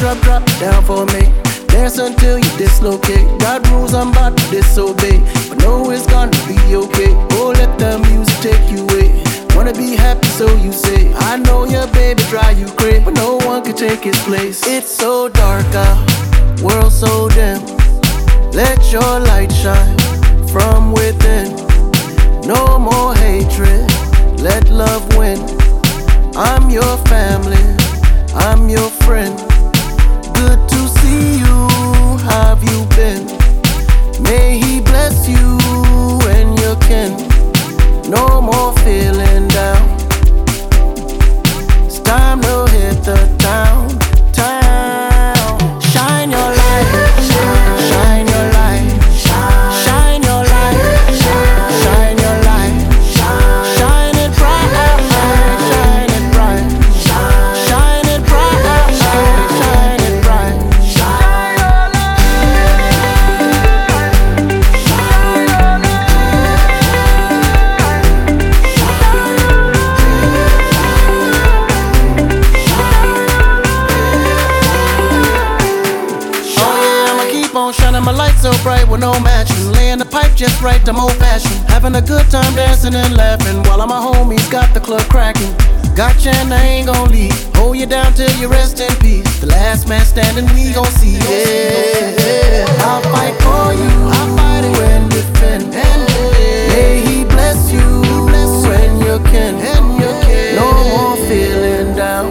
drop it down for me. Dance until you dislocate. Got rules I'm about to disobey, but know it's gonna be okay. Oh, let the music take you away. Wanna be happy, so you say. I know your baby drive you crazy, but no one can take his place. It's so dark out, world so dim. Let your light shine from within. No more hatred, let love win. I'm your family, I'm your friend. Good to see you, how have you been? May he bless you and your kin. No more feeling down. It's time to hit the town. Shine your light, shine your light, shine your light, shine your light, shine it bright, shine it bright, shine it bright, shine it bright. Shine your on shining my light so bright with no matching. Laying the pipe just right, I'm old fashioned. Having a good time dancing and laughing while all my homies got the club cracking. Gotcha and I ain't gon' leave. Hold you down till you rest in peace. The last man standing, we gon' see. Yeah, I'll fight for you, I'll fight it when defend. May he bless you when you can. No more feeling down.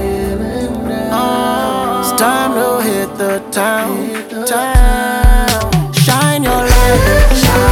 It's time to hit the town. Shine your light.